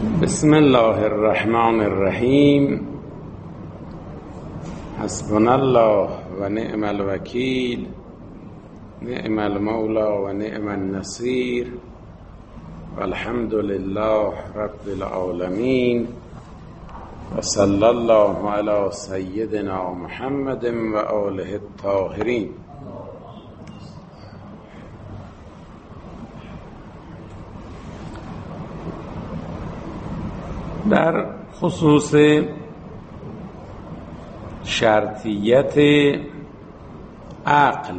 بسم الله الرحمن الرحیم. حسبنا الله و نعم الوکیل، نعم المولا و نعم النصیر، والحمد لله رب العالمین، و صلی الله علی سیدنا محمد و آله الطاهرین. در خصوص شرطیت عقل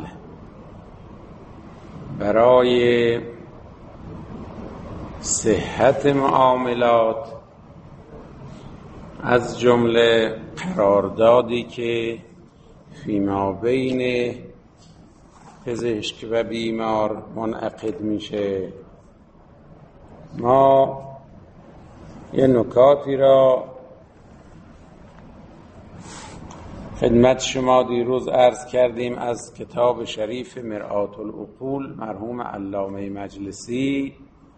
برای صحت معاملات، از جمله قراردادی که فیما بین پزشک و بیمار منعقد میشه، ما یه نکاتی را خدمت شما دیروز عرض کردیم از کتاب شریف مرآة العقول مرحوم علامه مجلسی.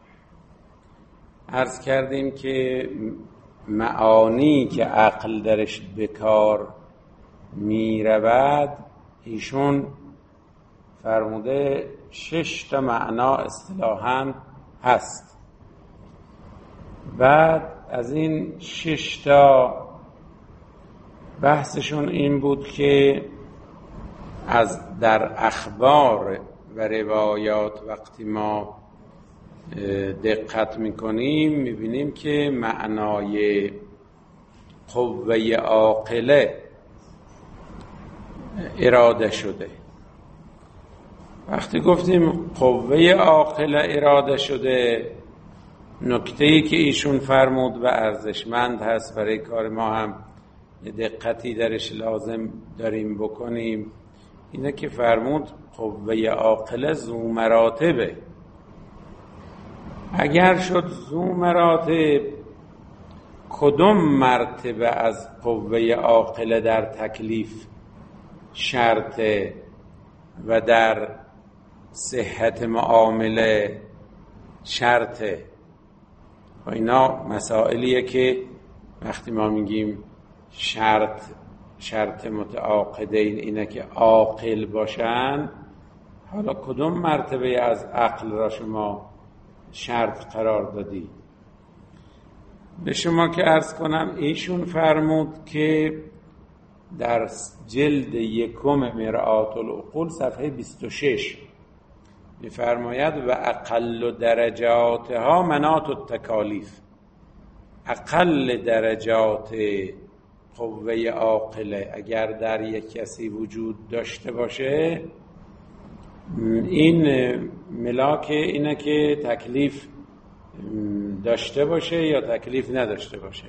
عرض کردیم که معانی که عقل درش به کار می رود، ایشون فرموده 6 تا معنا اصطلاحاً هست. بعد از این 6 تا بحثشون این بود که از در اخبار و روایات وقتی ما دقت میکنیم میبینیم که معنای قوه عاقله اراده شده. وقتی گفتیم قوه عاقله اراده شده، نکته‌ای که ایشون فرمود و ارزشمند هست برای کار ما هم یه دقتی درش لازم داریم بکنیم، اینه که فرمود قوه عاقله ذو مراتبه. اگر شد ذو مراتب، کدوم مرتبه از قوه عاقله در تکلیف شرطه و در صحت معامله شرطه؟ و اینا مسائلیه که وقتی ما میگیم شرط متعاقدین اینه که عاقل باشن، حالا کدوم مرتبه از عقل را شما شرط قرار دادی؟ به شما که عرض کنم ایشون فرمود که در جلد 1 مرآة العقول صفحه 26 می‌فرماید و اقل درجاتها مناط التکالیف. اقل درجات قوه عاقله اگر در یک کسی وجود داشته باشه، این ملاک اینه که تکلیف داشته باشه یا تکلیف نداشته باشه.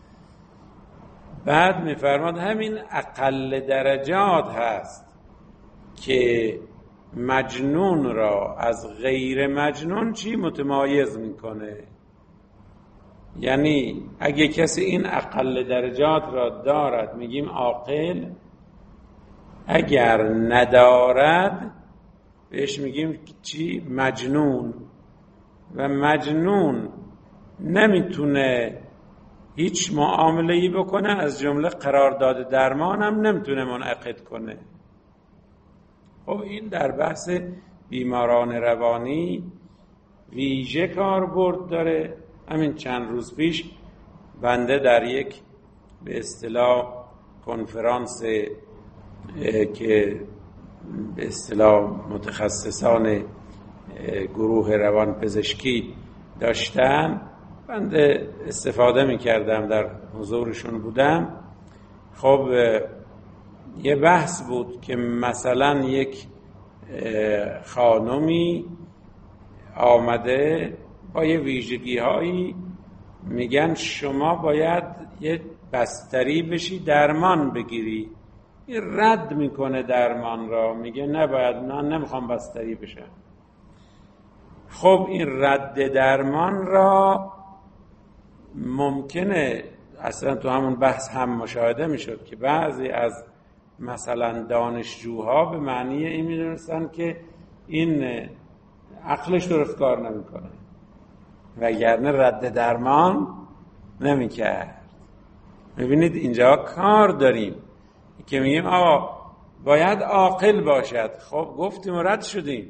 بعد می‌فرماد همین اقل درجات هست که مجنون را از غیر مجنون چی متمایز میکنه. یعنی اگه کسی این اقل درجات را دارد میگیم عاقل، اگر ندارد بهش میگیم چی؟ مجنون. و مجنون نمیتونه هیچ معامله‌ای بکنه، از جمله قرارداد درمان هم نمیتونه منعقد کنه. خب این در بحث بیماران روانی ویژه کاربرد داره. همین چند روز پیش بنده در یک به اصطلاح کنفرانس که به اصطلاح متخصصان گروه روانپزشکی داشتن، بنده استفاده می‌کردم، در حضورشون بودم. خب یه بحث بود که مثلا یک خانمی آمده با یه ویژگی هایی، میگن شما باید یه بستری بشی درمان بگیری. این رد میکنه درمان را، میگه نباید، من نمیخوام بستری بشم. خب این رد درمان را ممکنه اصلا تو همون بحث هم مشاهده میشد که بعضی از مثلا دانشجوها به معنی این میدونستن که این عقلش درست کار نمیکنه، وگرنه رد درمان نمیکرد. ببینید اینجا کار داریم که میگیم آقا باید عاقل باشد. خب گفتیم و رد شدیم.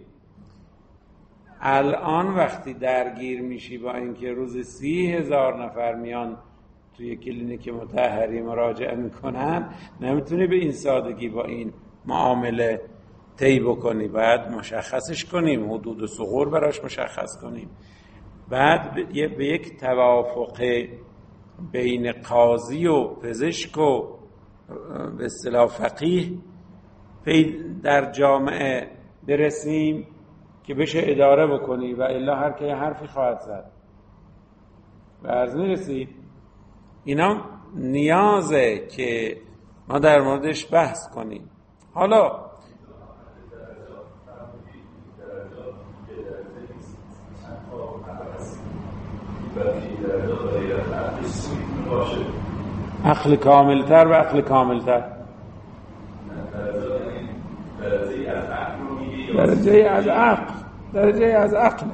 الان وقتی درگیر میشی با اینکه روز 30,000 نفر میان توی کلینیک مطهری مراجعه میکنن، نمیتونی به این سادگی با این معامله طی بکنی. باید مشخصش کنیم، حدود ثغور براش مشخص کنیم، بعد به یک توافق بین قاضی و پزشک و به اصطلاح فقیه در جامعه برسیم که بشه اداره بکنی و الا هر که حرفی خواهد زد. و عرض میرسید اینا نیازه که ما در موردش بحث کنیم. حالا عقل کاملتر و عقل کاملتر، درجه از عقل.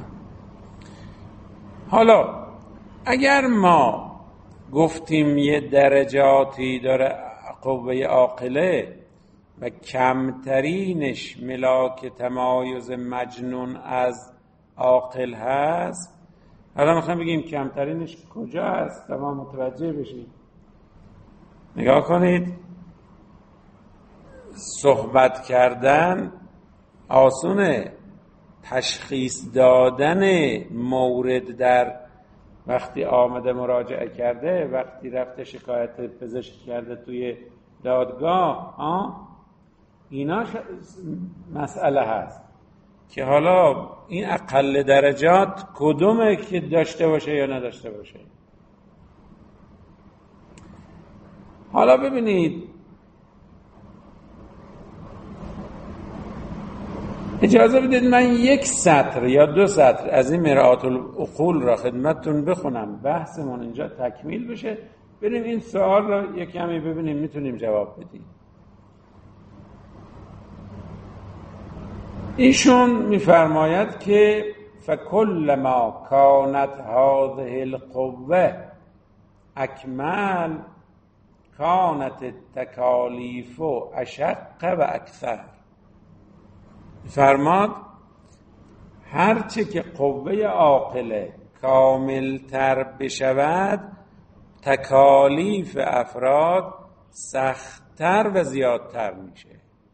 حالا اگر ما گفتیم یه درجاتی داره قوه عاقله و کمترینش ملاک تمایز مجنون از عاقل هست، حالا میخوایم بگیم کمترینش کجا هست تا ما متوجه بشیم. نگاه کنید، صحبت کردن آسونه، تشخیص دادن مورد در وقتی آمده مراجعه کرده، وقتی رفته شکایت پزشکی کرده توی دادگاه، اینا مسئله هست که حالا این اقل درجات کدومه که داشته باشه یا نداشته باشه. حالا ببینید، اجازه بدید من 1 سطر یا 2 سطر از این مرآت العقول را خدمتتون بخونم، بحثمون اینجا تکمیل بشه، بریم این سوال را یک کمی ببینیم میتونیم جواب بدیم. ایشون میفرماید که فکل ما کانت هذه القوه اکمل کانت التکالیف اشق و اکثر. فرماد هرچه که قوه عاقله کاملتر بشود، تکالیف افراد سختتر و زیادتر میشه.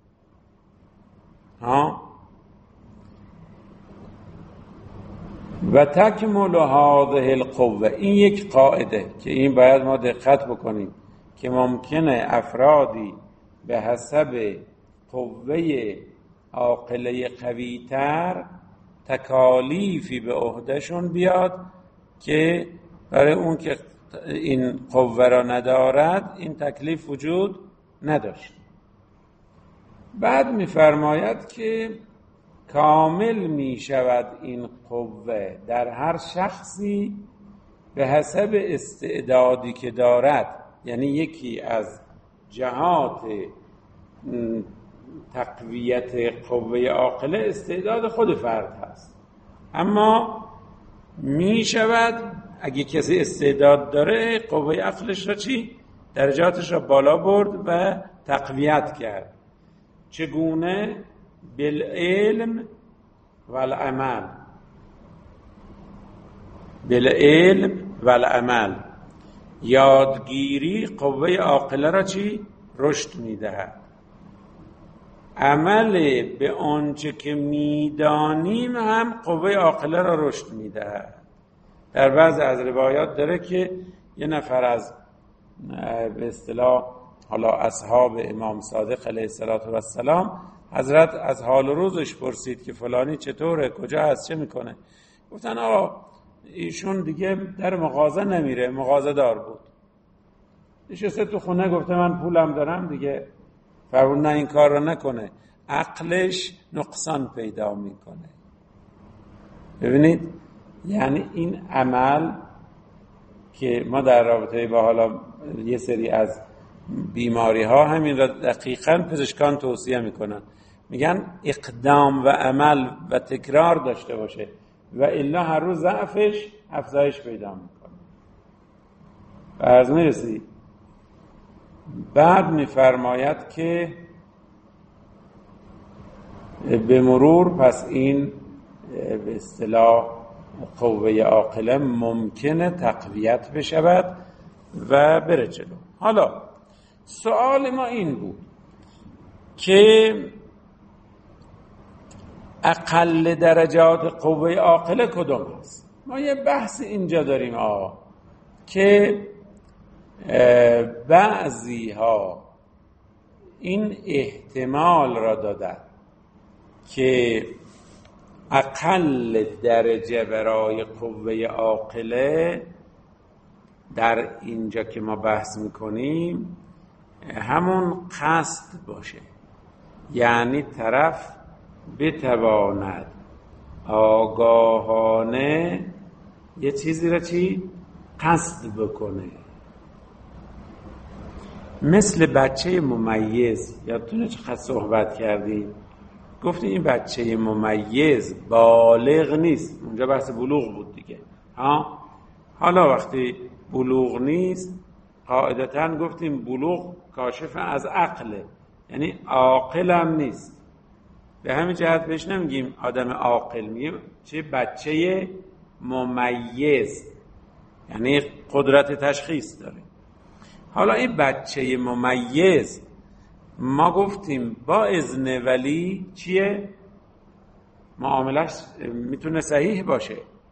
و تکمل هذه القوه، این یک قاعده که این باید ما دقت بکنیم که ممکنه افرادی به حسب قوه عاقله قوی‌تر تکالیفی به عهدهشون بیاد که برای اون که این قوه را ندارد این تکلیف وجود نداشت. بعد می‌فرماید که کامل می شود این قوه در هر شخصی به حسب استعدادی که دارد. یعنی یکی از جهات تقویت قوه عاقله استعداد خود فرد هست، اما می شود اگه کسی استعداد داره قوه عقلش را درجاتش را بالا برد و تقویت کرد. چگونه؟ بالعلم والعمل. بالعلم والعمل، یادگیری قوه عاقله را رشد میدهد. عمل به آنچه که میدانیم هم قوه عاقله را رشد میدهد. در بعض از روایات داره که یه نفر از به اصطلاح حالا اصحاب امام صادق علیه السلام حضرت از حال و روزش پرسید که فلانی چطوره، کجا هست، چه میکنه؟ گفتن آقا ایشون دیگه در مغازه نمیره، مغازه دار بود، نشسته تو خونه، گفته من پولم دارم دیگه. فرمود نه این کار رو نکنه، عقلش نقصان پیدا میکنه. ببینید، یعنی این عمل که ما در رابطه با حالا یه سری از بیماری ها همین را دقیقاً پزشکان توصیه میکنن، میگن اقدام و عمل و تکرار داشته باشه و الا هر روز ضعفش افزایش پیدا میکنه. فرض میرسی. بعد میفرماید که به مرور پس این به اصطلاح قوه عاقله ممکنه تقویت بشود و بره جلو. حالا سوال ما این بود که اقل درجات قوه عاقله کدوم هست؟ ما یه بحث اینجا داریم که بعضی ها این احتمال را دادن که اقل درجه برای قوه عاقله در اینجا که ما بحث میکنیم همون قصد باشه، یعنی طرف بتواند آگاهانه یه چیزی را قصد بکنه. مثل بچه ممیز، یادتونه چقدر صحبت کردیم؟ گفتیم این بچه ممیز بالغ نیست، اونجا بحث بلوغ بود دیگه. حالا وقتی بلوغ نیست قاعدتاً گفتیم بلوغ کاشف از عقله، یعنی عاقل هم نیست. به همین جهت بهش نمیگیم آدم عاقل، میگیم چه بچه ممیز، یعنی قدرت تشخیص داره. حالا این بچه ممیز ما گفتیم با اذن ولی چیه؟ معاملش میتونه صحیح باشه.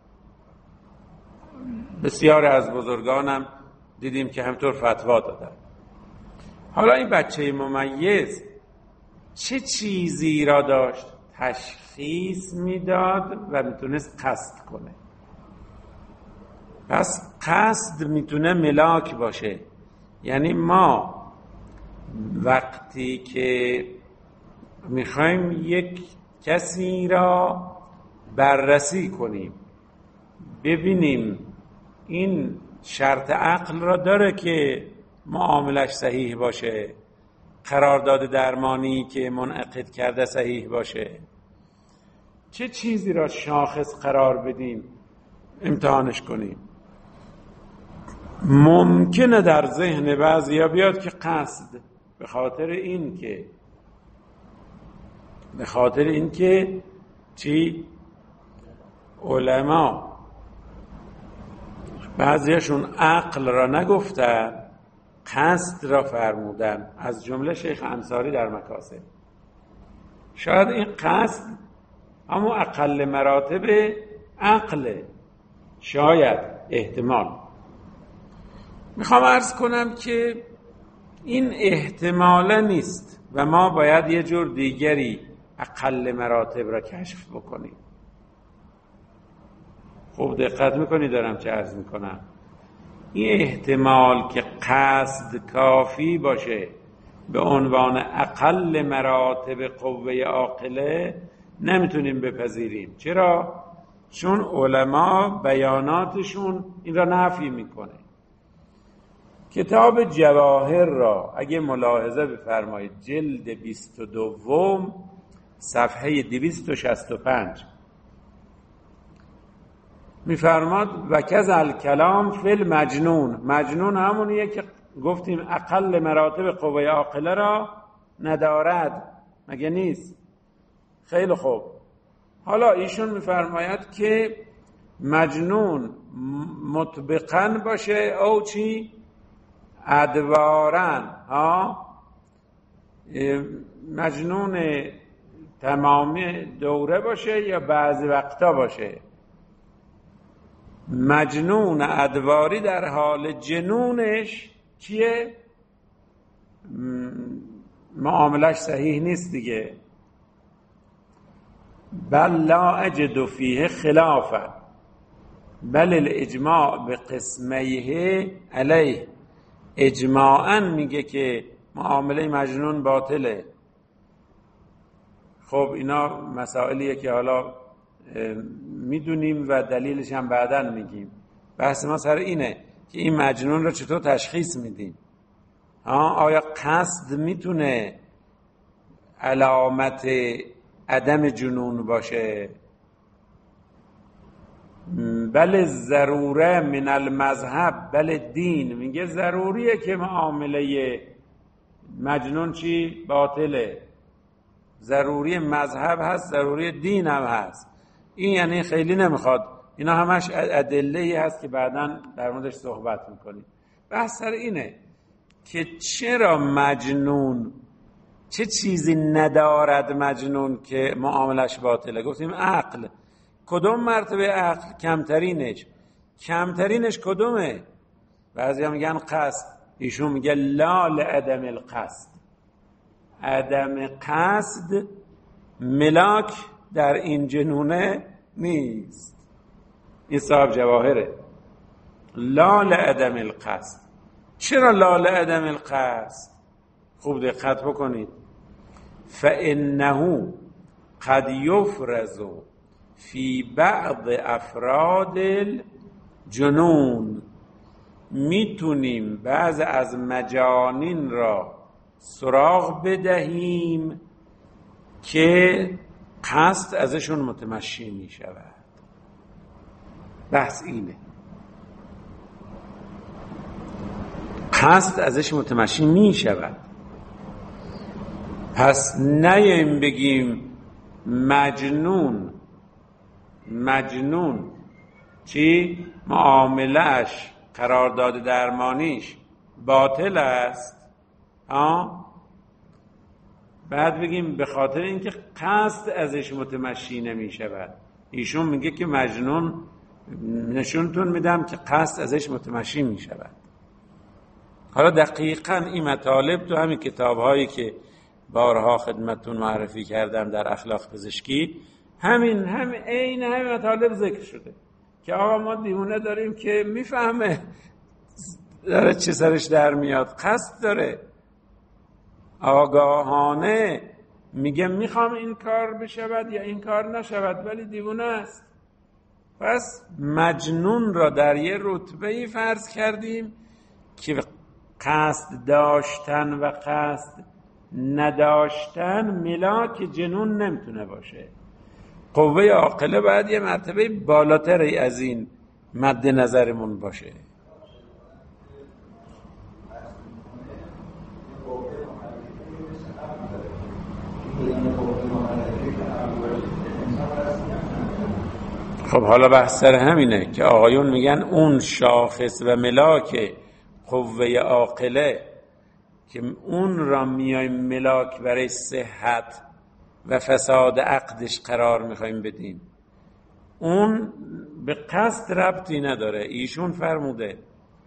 بسیار از بزرگانم دیدیم که همطور فتوا دادن. حالا این بچه ممیز چه چیزی را داشت؟ تشخیص میداد و میتونست قصد کنه. پس قصد میتونه ملاک باشه، یعنی ما وقتی که میخوایم یک کسی را بررسی کنیم ببینیم این شرط عقل را داره که معاملش صحیح باشه، قرارداد درمانی که منعقد کرده صحیح باشه، چه چیزی را شاخص قرار بدیم امتحانش کنیم. ممکنه در ذهن بعضیا بیاد که قصد، به خاطر این که چی؟ علما بعضیاشون عقل را نگفتن، قصد را فرمودن، از جمله شیخ انصاری در مکاسب. شاید این قصد همون اقل مراتب عقله، شاید احتمال. میخوام عرض کنم که این احتمالا نیست و ما باید یه جور دیگری اقل مراتب را کشف بکنیم. خوب دقت میکنی دارم چه عرض میکنم؟ این احتمال که قصد کافی باشه به عنوان اقل مراتب قوه عاقله نمیتونیم بپذیریم. چرا؟ چون علما بیاناتشون این را نفی میکنه. کتاب جواهر را اگه ملاحظه بفرمایید جلد 22 صفحه 265 میفرماد و کذ الکلام فی المجنون. مجنون همونیه که گفتیم اقل مراتب قوه عاقله را ندارد، مگه نیست؟ خیلی خوب. حالا ایشون میفرماید که مجنون مطبقاً باشه او چی؟ ادوارن. مجنون تمامی دوره باشه یا بعضی وقتا باشه. مجنون ادواری در حال جنونش کیه؟ معاملش صحیح نیست دیگه. بل لا اجد فیه خلافا بل الاجماع به قسمیه علیه. اجماعاً میگه که معامله مجنون باطله. خب اینا مسائلیه که حالا میدونیم و دلیلش هم بعداً میگیم. بحث ما سر اینه که این مجنون رو چطور تشخیص میدیم. آیا قصد میتونه علامت عدم جنون باشه؟ بل ضروره من المذهب بل دین، میگه ضروریه که معامله مجنون چی؟ باطله. ضروری مذهب هست، ضروری دین هم هست. این یعنی خیلی نمیخواد، اینا همش ادله‌ای هست که بعداً در موردش صحبت میکنیم. بحث سر اینه که چرا مجنون، چه چیزی ندارد مجنون که معاملش باطله؟ گفتیم عقل. کدوم مرتبه عقل؟ کمترینش کدومه؟ بعضی میگن قصد، ایشون میگه لا لعدم القصد. عدم قصد ملاک در این جنونه نیست. این صاحب جواهره. لا لعدم القصد. چرا لا لعدم القصد؟ خوب دقت بکنید. فإنه قد یفرز فی بعض افراد الجنون، میتونیم بعض از مجانین را سراغ بدهیم که قصد ازشون متمشی می شود. بحث اینه، قصد ازش متمشی می شود. پس نیم بگیم مجنون چی؟ معاملهش، قرارداد درمانیش باطل است، بعد بگیم به خاطر اینکه قصد ازش متمشی نمی شود. ایشون میگه که مجنون نشونتون میدم که قصد ازش متمشی می شود. حالا دقیقاً این مطالب تو همین کتاب هایی که بارها خدمتتون معرفی کردم در اخلاق پزشکی، همین مطالب ذکر شده که آقا ما دیوونه داریم که میفهمه داره چه سرش در میاد، قصد داره، آگاهانه میگه میخوام این کار بشود یا این کار نشود، ولی دیوونه است. پس مجنون را در یه رتبه‌ای فرض کردیم که قصد داشتن و قصد نداشتن ملاک جنون نمیتونه باشه. قوه عاقله باید یه مرتبه بالاتری از این مد نظرمون باشه. خب حالا بحث سر همینه که آقایون میگن اون شاخص و ملاک قوه عاقله که اون را میایم ملاک برای صحت و فساد عقدش قرار میخوایم بدیم، اون به قصد ربطی نداره. ایشون فرموده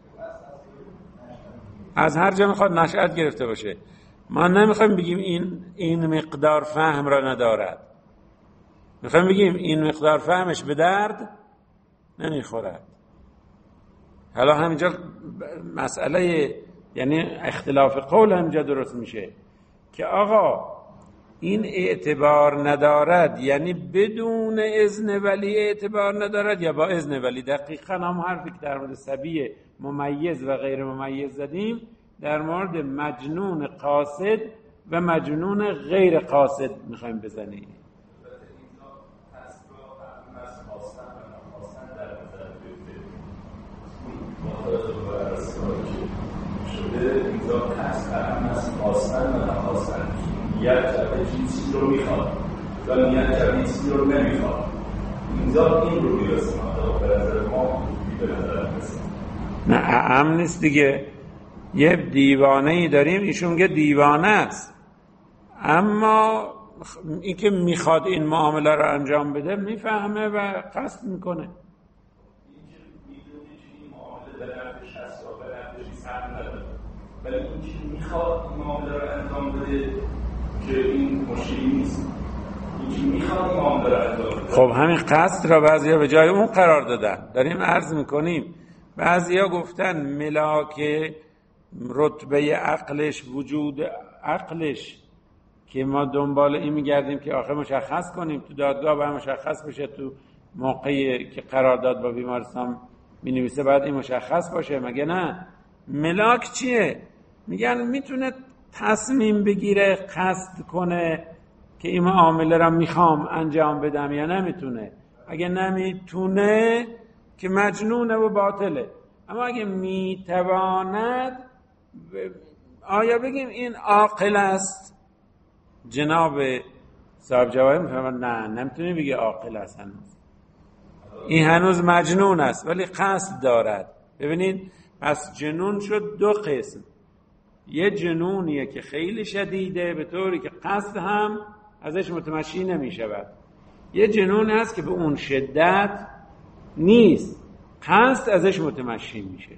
از هر جا میخواد نشأت گرفته باشه. ما نمیخوایم بگیم این مقدار فهم را ندارد، میخوایم بگیم این مقدار فهمش به درد نمیخورد. حالا همینجا مسئله یعنی اختلاف قول همینجا درست میشه که آقا این اعتبار ندارد، یعنی بدون اذن ولی اعتبار ندارد یا با اذن ولی. دقیقا هم حرفی که در مورد صبی ممیز و غیر ممیز زدیم در مورد مجنون قاصد و مجنون غیر قاصد میخوایم بزنیم. اینجا قصد هم از خواستن و نخواستن، نیت کرده چیزی رو میخواد یا نیت کرده چیزی رو نمیخواد. اینجا این رو میرسیم به نظر ما به نظر میرسیم. نه اهم نیست دیگه. یه دیوانه ای داریم، ایشون میگه دیوانه است، اما این که میخواد این معامله رو انجام بده میفهمه و قصد میکنه. این که میدونه که این معامله به نفعش هست یا به نفعش سر نداره، ولی این که میخواد این معامله رو انجام بده که این مشکلی نیست. این که میخواد این معامله رو انجام بده. خب همین قصد را بعضیا به جای اون قرار دادن. داریم عرض میکنیم بعضیا گفتن ملاک رتبه عقلش، وجود عقلش که ما دنبال این میگردیم که آخه مشخص کنیم تو دادگاه باید مشخص بشه، تو موقعی که قرارداد با بیمارستان مینویسه باید این مشخص باشه، مگه نه؟ ملاک چیه؟ میگن میتونه تصمیم بگیره، قصد کنه که این معامله را میخوام انجام بدم یا نمیتونه. اگه نمیتونه که مجنونه و باطله. اما اگه میتواند، آیا بگیم این عاقل است؟ جناب صاحب جواهر میفهمن نه، نمیتونی بگی عاقل است، این هنوز مجنون است ولی قصد دارد. ببینید پس جنون شد دو قسم. یه جنونیه که خیلی شدیده به طوری که قصد هم ازش متمشی نمی شود. یه جنون هست که به اون شدت نیست، قصد ازش متمشی میشه.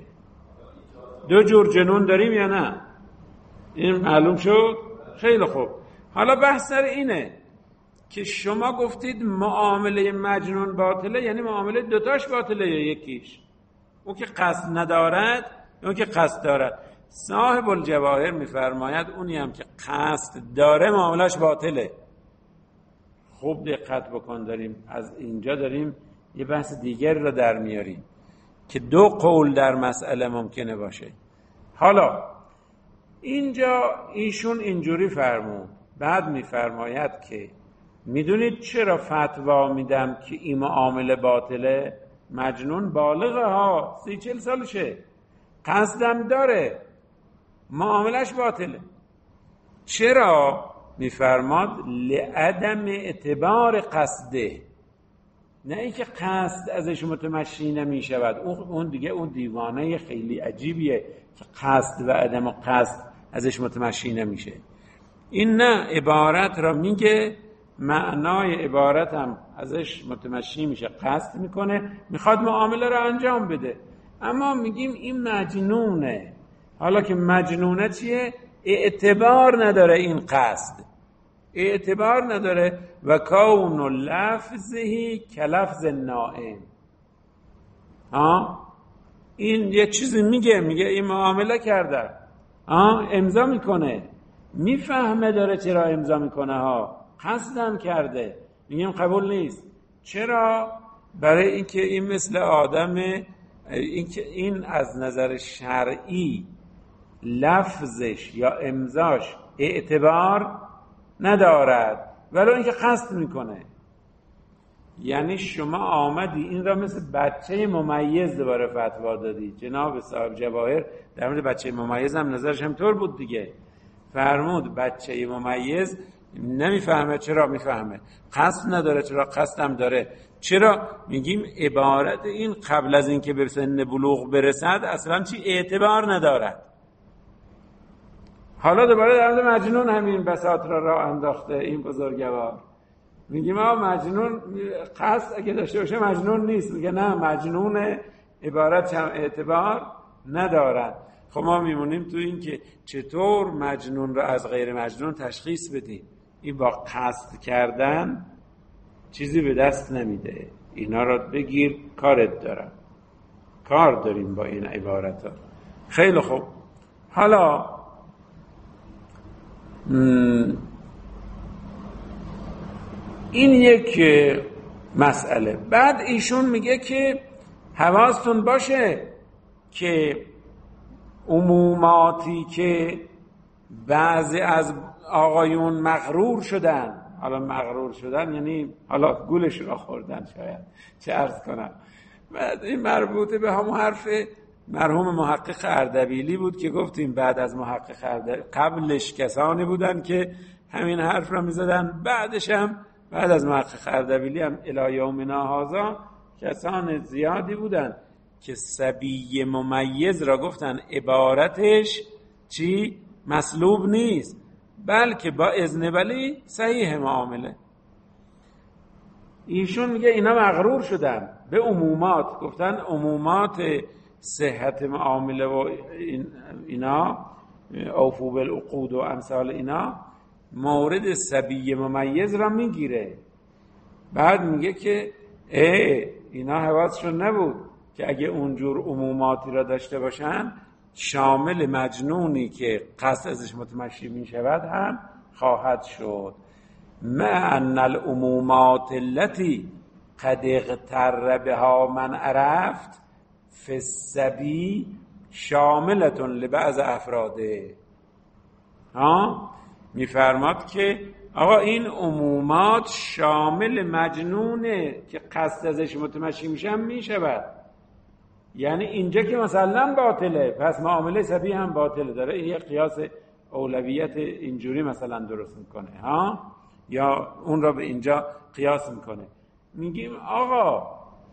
دو جور جنون داریم یا نه؟ این معلوم شد؟ خیلی خوب. حالا بحث سر اینه که شما گفتید معامله مجنون باطله، یعنی معامله دوتاش باطله یا یکیش؟ اون که قصد ندارد، اون که قصد دارد. صاحب الجواهر میفرماید اونی هم که قصد داره معاملش باطله. خوب دقت بکن، داریم از اینجا داریم یه بحث دیگر رو در میاریم که دو قول در مسئله ممکنه باشه. حالا اینجا ایشون اینجوری فرمود، بعد میفرماید که میدونید چرا فتوا میدم که این معامله باطله؟ مجنون بالغه ها، 30-40 سالشه، قصدم داره، معاملش باطله. چرا؟ میفرماد لعدم اعتبار قصده، نه ای که قصد ازش متمشی نمی شود. اون دیگه اون دیوانه خیلی عجیبیه که قصد و عدم قصد ازش متمشی نمیشه. این نه، عبارت را میگه، معنای عبارت هم ازش متمشی میشه، قصد میکنه، میخواد معامله را انجام بده. اما میگیم این مجنونه. حالا که مجنونه چیه؟ اعتبار نداره این قصد، اعتبار نداره. و کون لفظهی کلفظ نائم. این یه چیزی میگه این معامله کرده، امضا میکنه، میفهمه داره چرا امضا میکنه ها، قصدم کرده، میگیم قبول نیست. چرا؟ برای اینکه این مثل آدمه، اینکه این از نظر شرعی لفظش یا امضاش اعتبار ندارد ولو اینکه قصد میکنه. یعنی شما آمدی این را مثل بچه ممیز دوباره فتوا دادی. جناب صاحب جواهر در مورد بچه ممیز هم نظرش همطور بود دیگه، فرمود بچه ممیز نمیفهمه. چرا میفهمه؟ قصد نداره. چرا قصدم داره؟ چرا؟ میگیم عبارت این قبل از اینکه به سن بلوغ برسد اصلا چی اعتبار ندارد. حالا دوباره در مورد مجنون همین بساط را انداخته این بزرگوار. میگیم مجنون قصد اگه داشته باشه مجنون نیست. میگه نه، مجنون عبارت هم اعتبار ندارد. خب ما میمونیم تو این که چطور مجنون را از غیر مجنون تشخیص بدیم. این با قصد کردن چیزی به دست نمیده. اینا را بگیر کارت دارم، کار داریم با این عبارت ها. خیلی خوب. حالا این یک مسئله. بعد ایشون میگه که حواستون باشه که عموماتی که بعضی از آقایون مغرور شدن، حالا مغرور شدن یعنی حالا گولش را خوردن، شاید چه عرض کنم. بعد این مربوطه به همون حرف مرحوم محقق اردبیلی بود که گفتیم بعد از محقق اردبیلی قبلش کسانی بودن که همین حرف را میزدن، بعدش هم بعد از محقق اردبیلی هم الی یومنا هذا کسان زیادی بودن که صبی ممیز را گفتن عبارتش چی؟ مسلوب نیست، بلکه با اذن ولی صحیح معامله. ایشون میگه اینا مغرور شدن به عمومات، گفتن عمومات صحت معامله و اینا اوفو بالعقود و امثال اینا مورد صبی ممیز را میگیره. بعد میگه که اینا حواسشون نبود که اگه اونجور عموماتی را داشته باشن شامل مجنونی که قصد ازش متمشی میشود هم خواهد شد. مع ان العمومات التي قد اغتر بها من عرفت فی الصبی شاملة لبعض افراده. میفرماد که آقا این عمومات شامل مجنونه که قصد ازش متمشی میشن میشود. یعنی اینجا که مثلا باطله، پس معامله سبیه هم باطله. داره یه قیاس اولویت اینجوری مثلا درست میکنه ها، یا اون را به اینجا قیاس میکنه. میگیم آقا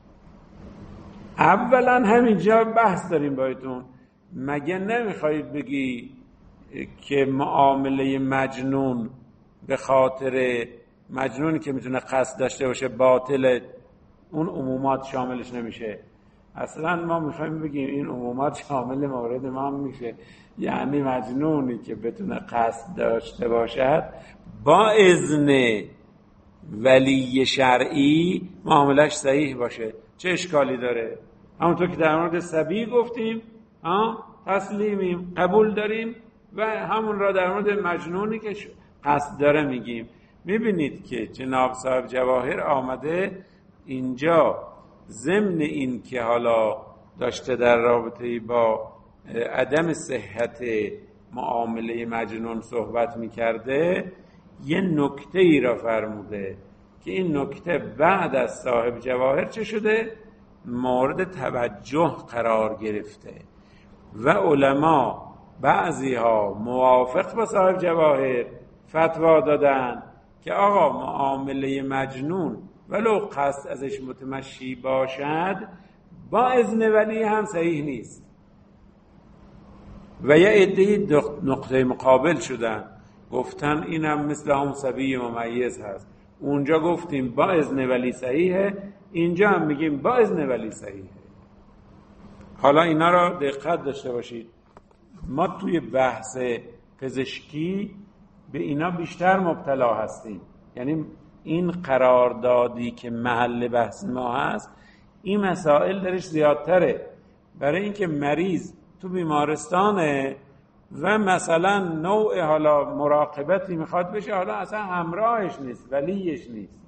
اولا همینجا بحث داریم بایتون، مگه نمیخواید بگی که معامله مجنون به خاطر مجنونی که میتونه قصد داشته باشه باطله، اون عمومات شاملش نمیشه؟ اصلا ما میخوایم بگیم این عمومات شامل مورد ما هم میشه، یعنی مجنونی که بتونه قصد داشته باشد با اذن ولی شرعی معاملش صحیح باشه، چه اشکالی داره؟ همونطور که در مورد صبی گفتیم تسلیمیم، قبول داریم، و همون را در مورد مجنونی که قصد داره میگیم. میبینید که جناب صاحب جواهر آمده اینجا ضمن این که حالا داشته در رابطه با عدم صحت معامله مجنون صحبت میکرده، یه نکته ای را فرموده که این نکته بعد از صاحب جواهر چه شده؟ مورد توجه قرار گرفته و علما بعضی ها موافق با صاحب جواهر فتوا دادن که آقا معامله مجنون ولو قصد ازش متمشی باشد با اذن ولی هم صحیح نیست. و یه عده‌ای نقطه مقابل شدن، گفتن اینم مثل همون صبی ممیز هست. اونجا گفتیم با اذن ولی صحیحه، اینجا هم میگیم با اذن ولی صحیحه. حالا اینا را دقت داشته باشید، ما توی بحث پزشکی به اینا بیشتر مبتلا هستیم. یعنی این قراردادی که محل بحث ما هست، این مسائل درش زیادتره، برای اینکه مریض تو بیمارستانه و مثلا نوع حالا مراقبتی میخواد بشه، حالا اصلا همراهش نیست، ولیش نیست.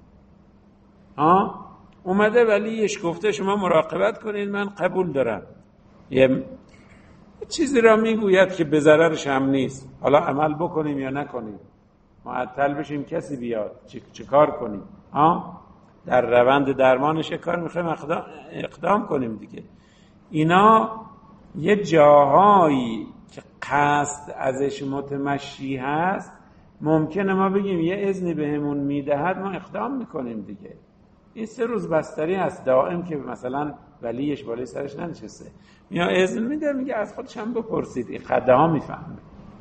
اومده ولیش گفته شما مراقبت کنید، من قبول دارم. یه چیزی را میگوید که به ضررش هم نیست، حالا عمل بکنیم یا نکنیم، معطل بشیم کسی بیاد، چه کار کنیم؟ در روند درمانش کار میخوایم اقدام کنیم دیگه. اینا یه جاهایی که قصد ازش متمشی هست، ممکنه ما بگیم یه اذنی بهمون میدهد، ما اقدام میکنیم دیگه. این 3 روز بستری هست دائم که مثلا ولیش بالای سرش ننشسته، یا اذن میده، میگه از خودش هم بپرسید، این خده ها میفهمه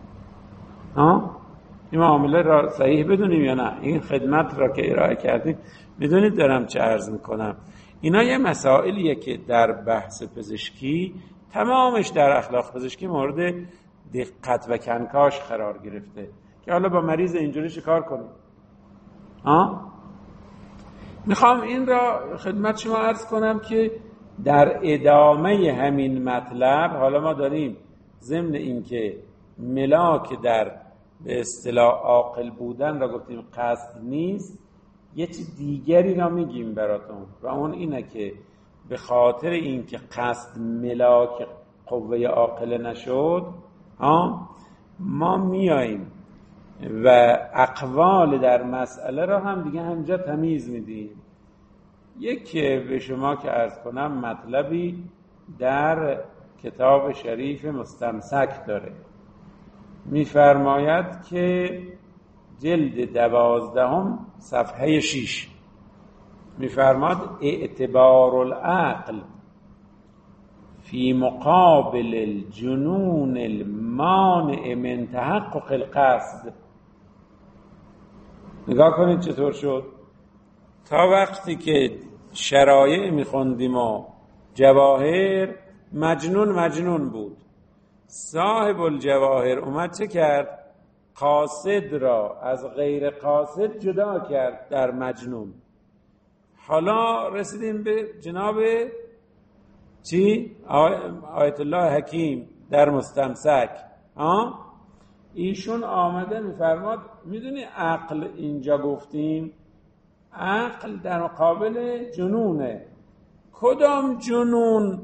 این معامله را صحیح بدونیم یا نه. این خدمت را که ارائه کردیم میدونید دارم چه عرض میکنم. اینا یه مسائلیه که در بحث پزشکی، تمامش در اخلاق پزشکی مورد دقت و کنکاش قرار گرفته که حالا با مریض اینجوری چه کار کنیم. میخوام این را خدمت شما عرض کنم که در ادامه همین مطلب، حالا ما داریم ضمن این که ملاک در به اصطلاح عاقل بودن را گفتیم قصد نیست، یه چیز دیگری را میگیم براتون، و اون اینه که به خاطر این که قصد ملاک قوه عاقله نشد، ما میاییم و اقوال در مسئله را هم دیگه همجا تمیز میدیم. یکی به شما که عرض کنم مطلبی در کتاب شریف مستمسک داره، میفرماید که جلد 12 صفحه 6 میفرماید اعتبار العقل فی مقابل الجنون المانع من تحقق القصد. نگاه کنید چطور شد. تا وقتی که شرایع میخوندیم و جواهر مجنون بود، صاحب الجواهر اومد چه کرد؟ قاصد را از غیر قاصد جدا کرد در مجنون. حالا رسیدیم به جناب چی؟ آیت الله حکیم در مستمسک. ایشون آمده میفرماد، میدونی عقل اینجا گفتیم، عقل در مقابل جنونه. کدام جنون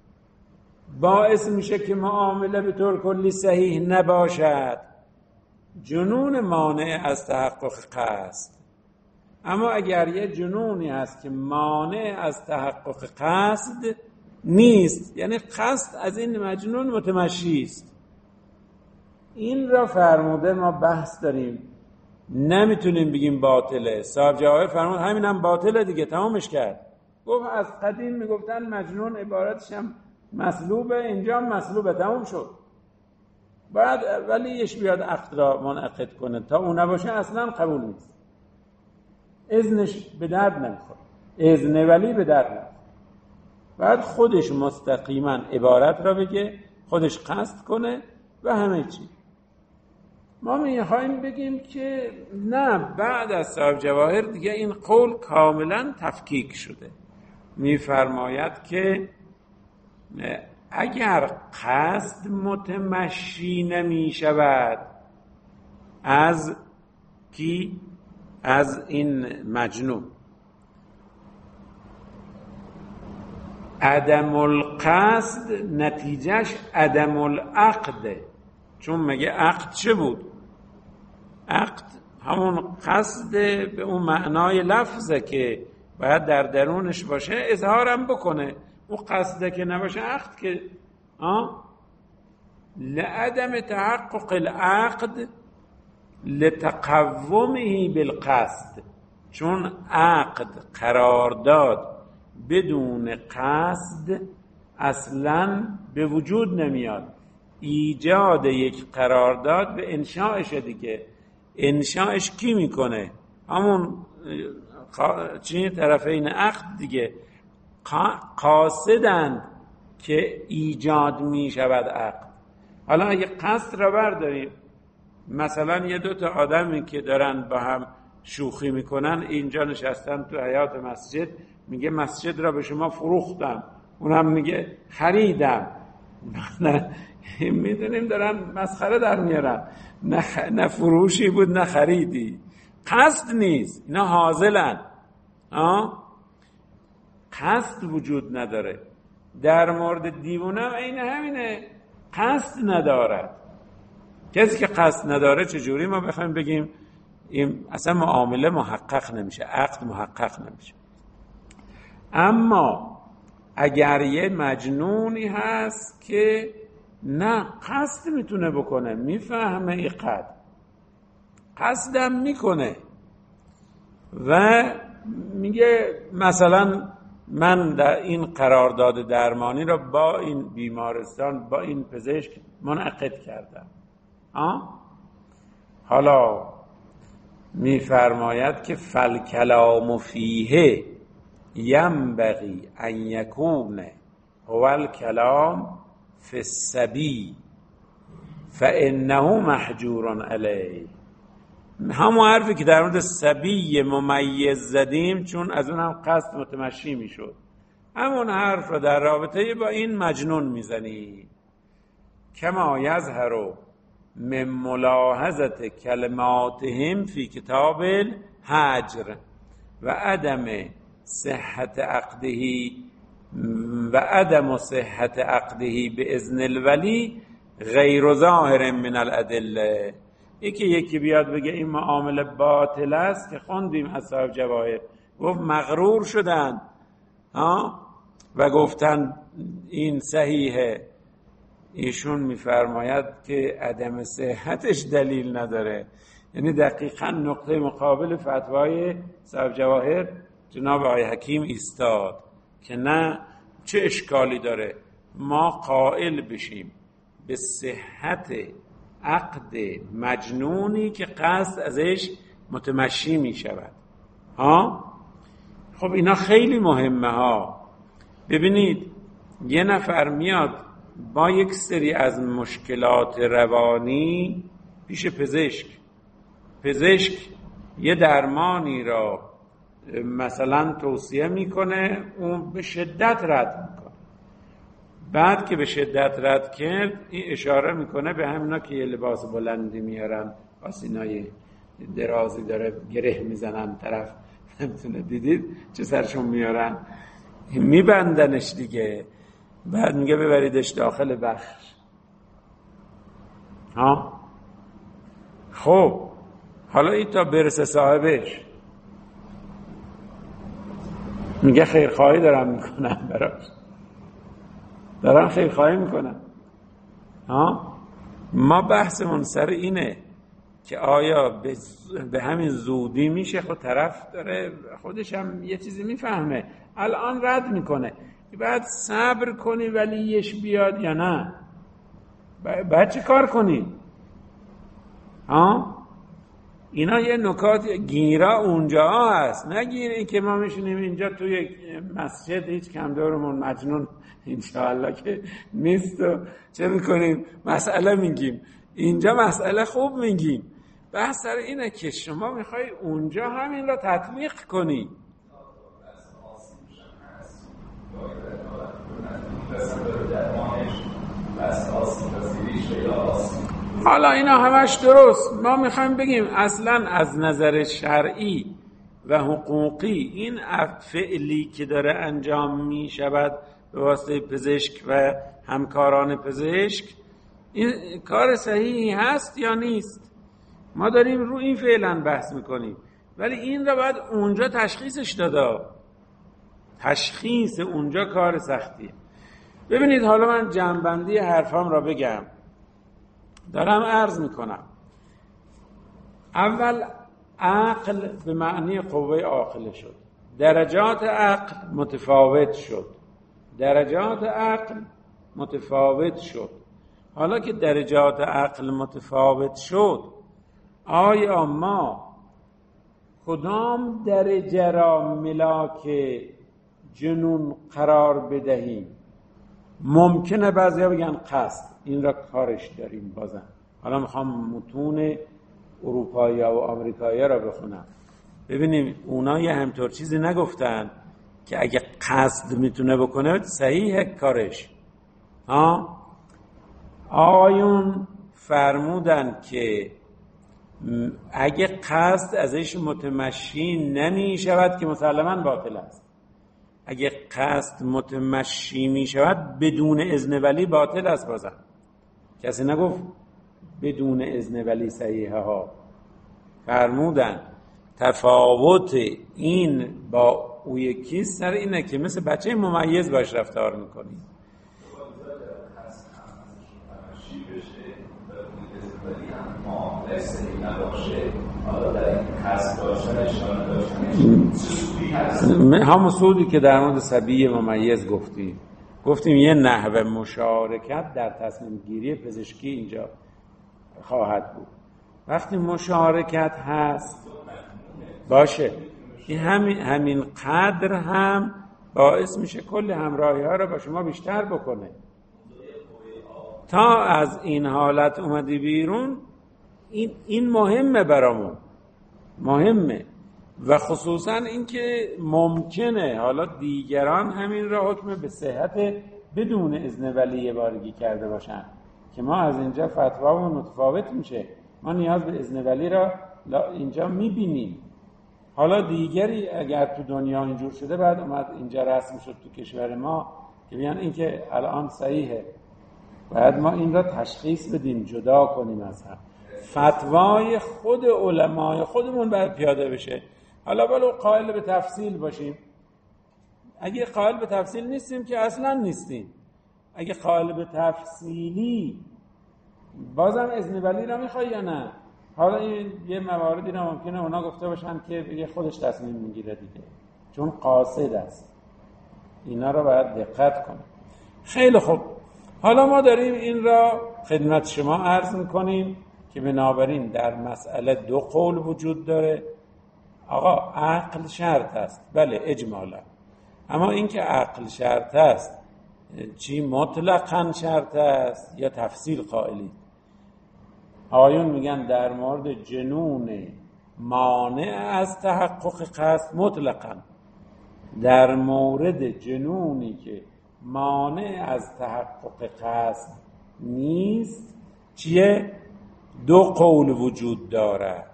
باعث میشه که معامله به طور کلی صحیح نباشد؟ جنون مانع از تحقق قصد. اما اگر یه جنونی هست که مانع از تحقق قصد نیست، یعنی قصد از این مجنون متمشی است، این را فرموده ما بحث داریم، نمیتونیم بگیم باطله. صاحب جواهر فرمود همین هم باطله دیگه، تمامش کرد. گفت از قدیم میگفتن مجنون عبارتش هم مسلوبه، اینجا هم مسلوبه، تمام شد. بعد ولیش بیاد عقد را منعقد کنه، تا اون نباشه اصلا قبول نیست. اذنش به درد نمیخوره، اذن ولی به درد نمیخوره. بعد خودش مستقیما عبارت را بگه، خودش قصد کنه و همه چی. ما میخوایم بگیم که نه، بعد از صاحب جواهر دیگه این قول کاملا تفکیک شده. میفرماید که اگر قصد متمشی نمی شود از کی؟ از این مجنون، عدم القصد نتیجهش عدم العقد. چون مگه عقد چه بود؟ عقد همون قصد به اون معنای لفظه که باید در درونش باشه، اظهارم بکنه. اون قصده که نباشه عقد که لعدم تحقق العقد لتقومه بالقصد. چون عقد قرارداد بدون قصد اصلا به وجود نمیاد. ایجاد یک قرارداد به انشاءش دیگه. انشاءش کی میکنه؟ همون طرفین عقد دیگه. قاصدند که ایجاد می شود عقد. حالا اگه قصد را برداریم، مثلا یه 2 آدمی که دارن با هم شوخی میکنن، اینجا نشستن تو حیاط مسجد، میگه مسجد را به شما فروختم، اونم میگه خریدم. نه میدونیم دارن مسخره در میارن، نه فروشی بود نه خریدی، قصد نیست. اینا حاضلن، قصد وجود نداره. در مورد دیوونه عین همینه، قصد ندارد. کسی که قصد نداره چجوری ما بخوایم بگیم این اصلا معامله محقق نمیشه، عقد محقق نمیشه. اما اگر یه مجنونی هست که نه قصد میتونه بکنه، میفهمه این قصدم میکنه و میگه مثلا من در این قرارداد درمانی را با این بیمارستان، با این پزشک منعقد کردم. حالا میفرماید که فالکلام فیه ینبغی ان یکون هو الکلام فی الصبی فانه محجور علیه. همون حرفی که در مورد صبی ممیز زدیم، چون از اون هم قصد متمشی میشد، همون حرف رو در رابطه با این مجنون میزنی. کما یظهر من ملاحظه کلماتهم فی کتاب الحجر و عدم صحت عقده باذن الولی غیر ظاهر من الادله. یکی بیاد بگه این معامله باطل است، که خوندیم از صاحب جواهر گفت مغرور شدن و گفتن این صحیحه. ایشون میفرماید که عدم صحتش دلیل نداره. یعنی دقیقاً نقطه مقابل فتوای صاحب جواهر جناب آقای حکیم ایستاد که نه، چه اشکالی داره ما قائل بشیم به صحت عقد مجنونی که قصد ازش متمشی می شود. خب اینا خیلی مهمه ها. ببینید یه نفر میاد با یک سری از مشکلات روانی پیش پزشک یه درمانی را مثلا توصیه میکنه، اون به شدت رد میکنه. بعد که به شدت رد کرد، این اشاره میکنه به همینا که یه لباس بلندی میارن، آسینای درازی داره گره میزنن طرف، نمیتونه، دیدید چه سرشون میارن، میبندنش دیگه. بعد میگه ببریدش داخل بخش. خب حالا این تا برسه صاحبش میگه خیرخواهی دارم میکنم براش، دارم خیرخواهی میکنم. ما بحثمون سر اینه که آیا به همین زودی میشه؟ خود طرف داره خودش هم یه چیزی میفهمه، الان رد میکنه، بعد صبر کنی ولیش بیاد یا نه؟ بعد چه کار کنی؟ اینا یه نکات گیرا اونجا هست، نه گیری که ما میشونیم اینجا توی مسجد هیچ کم دورمون مجنون انشاءالله که نیست و چه میکنیم مسئله میگیم، اینجا مسئله خوب میگیم. بحث سر اینه که شما میخوای اونجا همین را تطبیق کنی. حالا اینا همش درست، ما میخوایم بگیم اصلا از نظر شرعی و حقوقی این فعلی که داره انجام میشود به واسطه پزشک و همکاران پزشک، این کار صحیحی هست یا نیست؟ ما داریم رو این فعلا بحث میکنیم، ولی این را باید اونجا تشخیصش داده. تشخیص اونجا کار سختیه. ببینید حالا من جمع‌بندی حرفام را بگم، دارم عرض میکنم. اول عقل به معنی قوه عاقله شد، درجات عقل متفاوت شد، درجات عقل متفاوت شد. حالا که درجات عقل متفاوت شد، آیا ما کدام درجه را ملاک جنون قرار بدهیم؟ ممکنه بعضیا بگن قصد، این را کارش داریم. بازم حالا میخوام متون اروپایی و آمریکایی را بخونم، ببینیم اونا یه همطور چیزی نگفتن که اگه قصد میتونه بکنه صحیحه کارش. آقایون فرمودن که اگه قصد ازش متمشی نمی شود که مسلماً باطل است. اگه قصد متمشی می شود بدون اذن ولی باطل است. بازم کسی نگفت بدون اذن ولی صحیحه ها. فرمودن تفاوت این با او یکی سر اینه که مثل بچه ممیز باش رفتار میکنی. همون سودی که در مورد صبی ممیز گفتیم یه نحوه مشارکت در تصمیم گیری پزشکی اینجا خواهد بود. وقتی مشارکت هست باشه، این همین قدر هم باعث میشه کل همراهی ها رو با شما بیشتر بکنه. تا از این حالت اومدی بیرون، این مهمه برامون، مهمه. و خصوصا اینکه ممکنه حالا دیگران همین را حکم به صحت بدون اذن ولی بارگی کرده باشن که ما از اینجا فتوامون متفاوت میشه، ما نیاز به اذن ولی را اینجا میبینیم. حالا دیگری اگر تو دنیا اینجور شده بعد اومد اینجا رسم شد تو کشور ما که بیان این که الان صحیحه، باید ما این را تشخیص بدیم، جدا کنیم از هم. فتوای خود علمای خودمون باید پیاده بشه. حالا ولو قائل به تفصیل باشیم، اگه قائل به تفصیل نیستیم که اصلا نیستیم. اگه قائل به تفصیلی بازم اذن ولی را میخوای یا نه؟ حالا این یه مواردی را ممکنه اونا گفته باشن که بگه خودش تصمیم میگیره دیگه، چون قاصد است. اینا را باید دقت کنیم. خیلی خوب، حالا ما داریم این را خدمت شما عرض میکنیم که بنابراین در مسئله دو قول وجود داره. آقا عقل شرط است، بله اجمالا، اما این که عقل شرط است چی مطلقاً شرط است یا تفصیل قائلی؟ آقایون میگن در مورد جنون مانع از تحقق قصد مطلقاً، در مورد جنونی که مانع از تحقق قصد نیست چیه؟ دو قول وجود دارد.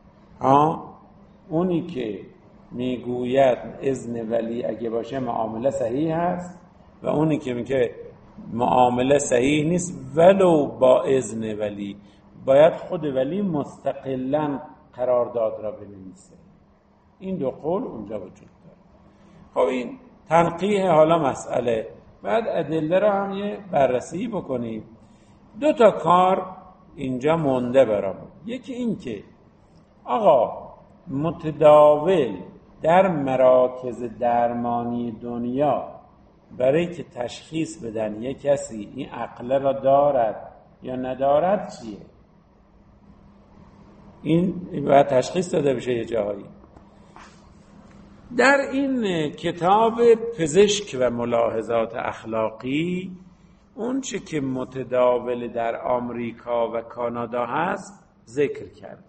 اونی که میگوید اذن ولی اگه باشه معامله صحیح هست، و اونی که میگه معامله صحیح نیست ولو با اذن ولی، باید خود ولی مستقلاً قرارداد را بنویسه. این دو قول اونجا وجود داره. خب این تنقیح حالا مسئله. بعد ادله را هم یه بررسی بکنیم. 2 تا کار اینجا مونده برامون. یکی این که آقا متداول در مراکز درمانی دنیا برای که تشخیص بدن یک کسی این عقل را دارد یا ندارد چیه؟ این باید تشخیص داده بشه یه جاهایی. در این کتاب پزشک و ملاحظات اخلاقی اون چه که متداول در آمریکا و کانادا هست ذکر کرده.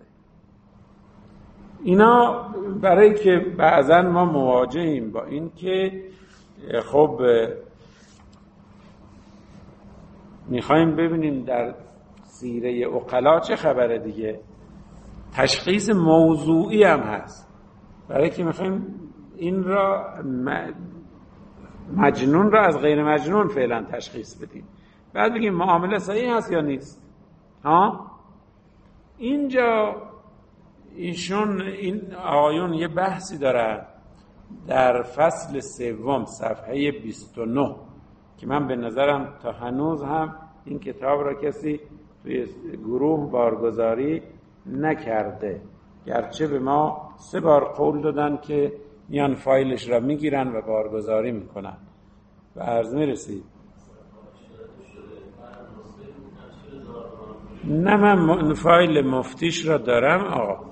اینا برای که بعضا ما مواجهیم با این که خب میخوایم ببینیم در سیره عقلا چه خبره دیگه. تشخیص موضوعی هم هست برای که میخوایم این را مجنون را از غیر مجنون فعلا تشخیص بدیم، بعد بگیم معامله صحیح هست یا نیست. اینجا ایشون این آقایون یه بحثی دارن در فصل 3 صفحه 29 که من به نظرم تا هنوز هم این کتاب را کسی توی گروه بارگذاری نکرده، گرچه به ما 3 بار قول دادن که میان فایلش را میگیرن و بارگذاری میکنن و عرض میرسید. نه من فایل مفتیش را دارم آقا،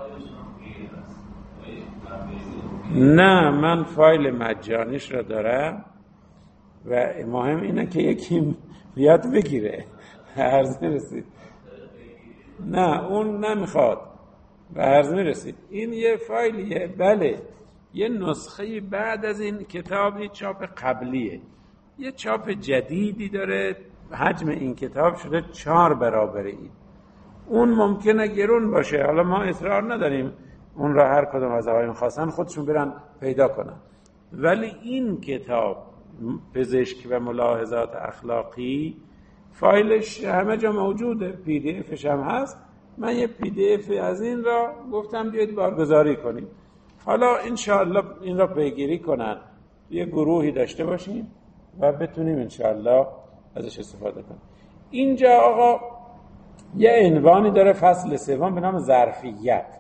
نه من فایل مجانیش را دارم و مهم اینه که یکی بیاد بگیره. عرض میرسید. نه اون نمیخواد و عرض میرسید. این یه فایلیه، بله یه نسخه بعد از این کتاب، یه چاپ قبلیه، یه چاپ جدیدی داره، حجم این کتاب شده 4 برابر این. اون ممکنه گرون باشه، حالا ما اصرار نداریم اون را هر کدوم از آقایون خواستن خودشون برن پیدا کنن، ولی این کتاب پزشک و ملاحظات اخلاقی فایلش همه جا موجوده، پی دی افش هم هست. من یه پی دی اف از این را گفتم بیاید بارگذاری کنیم. حالا انشاءالله این را پیگیری کنن، یه گروهی داشته باشیم و بتونیم انشاءالله ازش استفاده کنیم. اینجا آقا یه عنوانی داره فصل 3 به نام ظرفیت.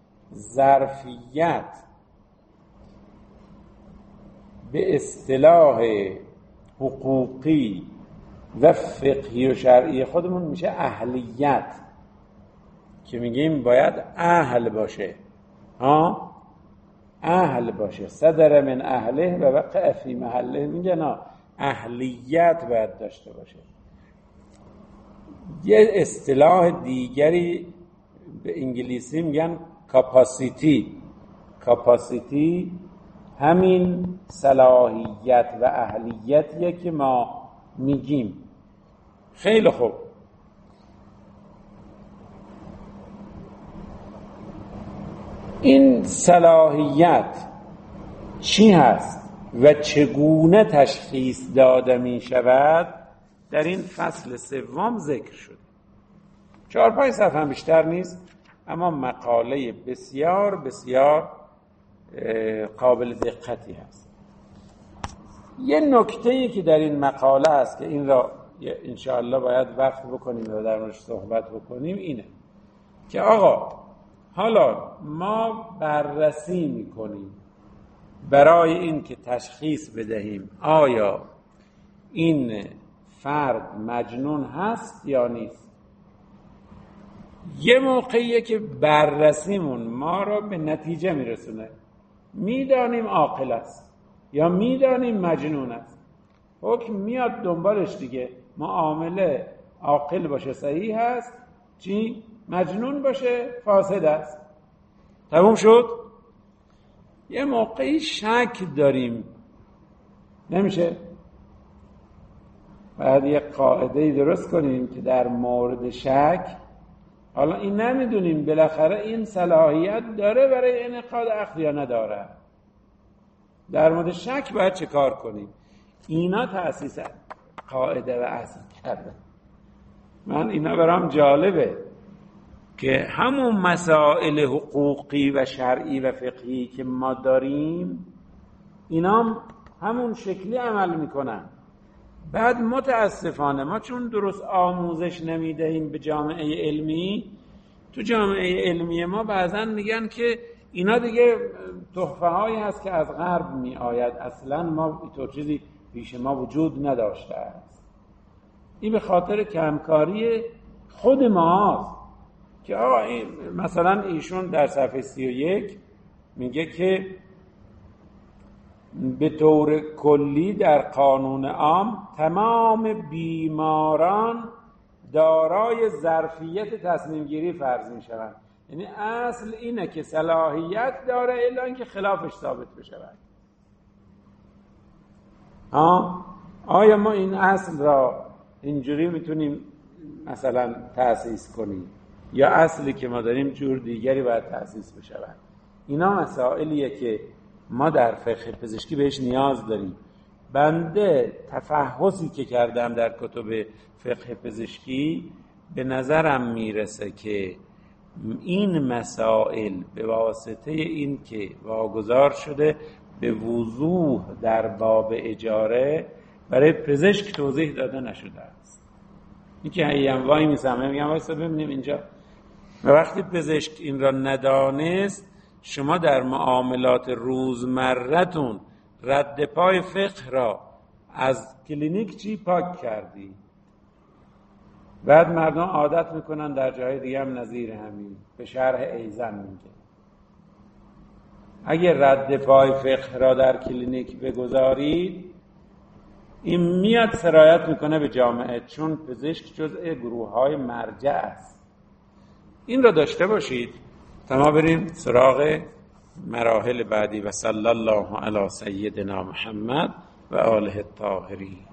ظرفیت به اصطلاح حقوقی و فقهی و شرعی خودمون میشه اهلیت، که میگیم باید اهل باشه. اهل باشه، صدر من اهله و وقع فی محله. میگن اهلیت باید داشته باشه. یه اصطلاح دیگری به انگلیسی میگن کاپاسیتی همین صلاحیت و اهلیتیه که ما میگیم. خیلی خوب، این صلاحیت چی هست و چگونه تشخیص داده می شود در این فصل 3 ذکر شد. 4-5 صفحه هم بیشتر نیست، اما مقاله بسیار بسیار قابل دقتی هست. یه نکته‌ای که در این مقاله است که این را انشاءالله باید وقت بکنیم و در موردش صحبت بکنیم، اینه که آقا حالا ما بررسی میکنیم برای این که تشخیص بدهیم آیا این فرد مجنون هست یا نیست. یه موقعیه که بررسیمون ما را به نتیجه میرسونه، میدانیم عاقل است یا میدانیم مجنون است، حکم میاد دنبالش دیگه. معامله عاقل باشه صحیح هست، چی؟ مجنون باشه فاسد است. تموم شد. یه موقعی شک داریم، نمیشه، باید یه قاعده‌ای درست کنیم که در مورد شک، حالا این نمیدونیم بالاخره این صلاحیت داره برای انعقاد عقد یا نداره، در مورد شک باید چه کار کنیم. اینا تأسیس قاعده و اصل کرده. من اینا برام جالبه که همون مسائل حقوقی و شرعی و فقهی که ما داریم اینا همون شکلی عمل میکنن. بعد متاسفانه ما چون درست آموزش نمیدهیم به جامعه علمی، تو جامعه علمی ما بعضا میگن که اینا دیگه تحفه هایی هست که از غرب می آید، اصلا ما اینطور چیزی پیش ما وجود نداشته است. این به خاطر کمکاری خود ماست که مثلا ایشون در صفحه 31 میگه که به طور کلی در قانون عام تمام بیماران دارای ظرفیت تصمیم گیری فرض می شوند. یعنی اصل اینه که صلاحیت داره الا اینکه خلافش ثابت بشود. آیا ما این اصل را اینجوری میتونیم مثلا تأسیس کنیم یا اصلی که ما داریم جور دیگری باید تأسیس بشود؟ اینا مسائلیه که ما در فقه پزشکی بهش نیاز داریم. بنده تفحصی که کردم در کتب فقه پزشکی به نظرم میرسه که این مسائل به واسطه این که واگذار شده به وضوح در باب اجاره برای پزشک توضیح داده نشده است. این که ایم وای میسمه میگم وایسا ببینیم اینجا. و وقتی پزشک این را ندانست، شما در معاملات روزمرتون رد پای فقه را از کلینیک چی پاک کردی. بعد مردم عادت میکنن در جای دیگه هم نظیر همین. به شرح ایزن میگه اگه رد پای فقه را در کلینیک بگذارید، این میاد سرایت میکنه به جامعه، چون پزشک جزء گروه های مرجع است. این را داشته باشید تا ما بریم سراغ مراحل بعدی. و صلی الله علی سیدنا محمد و آله الطاهرین.